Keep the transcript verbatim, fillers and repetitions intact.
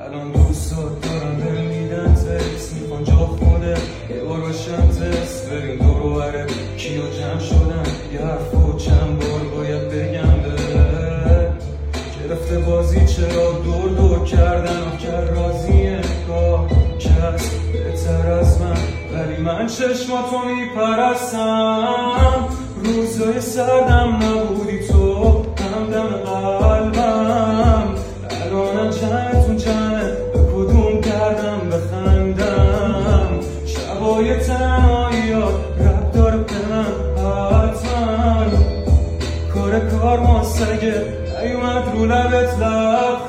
الان دوستات دارم بهم میدن تکس، میخوان جا خوده یه بار بشم تست. بریم دور و بره کیا جمع شدن، یه حرف و چند بار باید بگم به گرفته بازی چرا دور دور کردن و کرد راضیه کار کس بهتر از من، ولی من چشماتو میپرستم. روزای سردم نبودی تو همدم قلبم، الانم جمعتون جمعه به کدوم دردم بخندم. شبای تنهاییات رب داره به من حتما، کار کار ما سگه نیومد رو لبت لب